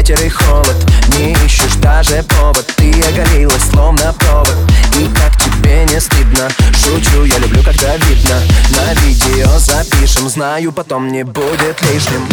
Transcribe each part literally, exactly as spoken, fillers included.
ветер и холод. Не ищешь даже повод, ты оголилась словно провод. И как тебе не стыдно? Шучу, я люблю, когда видно. На видео запишем, знаю, потом не будет лишним.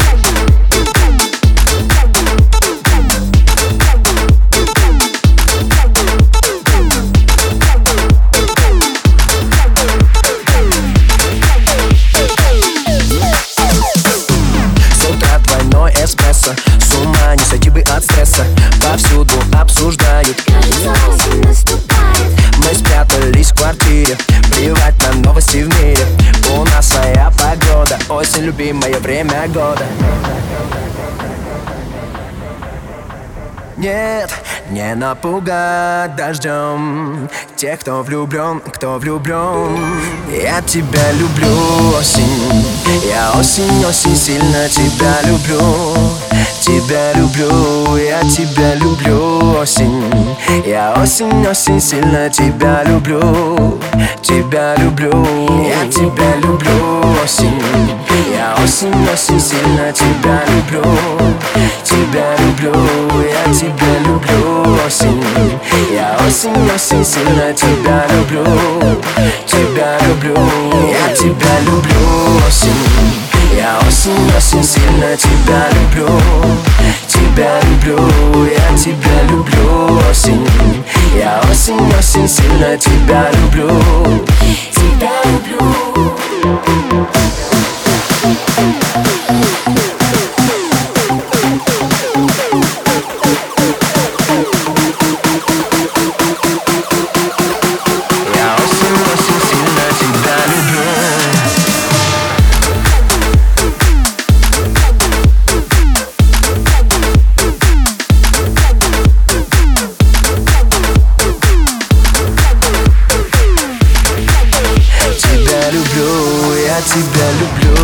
Эспрессо, с ума не сойти бы от стресса. Повсюду обсуждают, кажется, осень наступает. Мы спрятались в квартире, плевать на новости в мире. У нас своя погода, осень, любимое время года. Нет, не напугать дождем тех, кто влюблен, кто влюблен. Я тебя люблю, осень. Я осень, осень, сильно тебя люблю. Тебя люблю, я тебя люблю, осень. Я осень, осень, сильно тебя люблю. Тебя люблю, я тебя люблю, осень. Я осень, осень, сильно тебя люблю. Тебя люблю, я тебя люблю, осень. Я осень, осень, сильно тебя люблю. Тебя люблю, я тебя люблю, осень. Я осень, осень, сильно тебя люблю. Тебя люблю, я тебя люблю, осень. Я осень, осень, сильно тебя люблю. Тебя люблю. Я тебя люблю.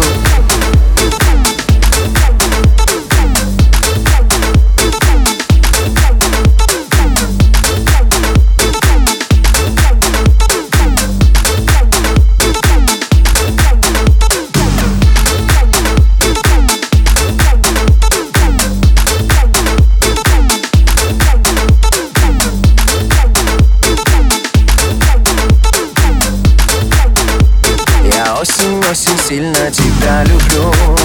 Осень, осень, сильно тебя люблю.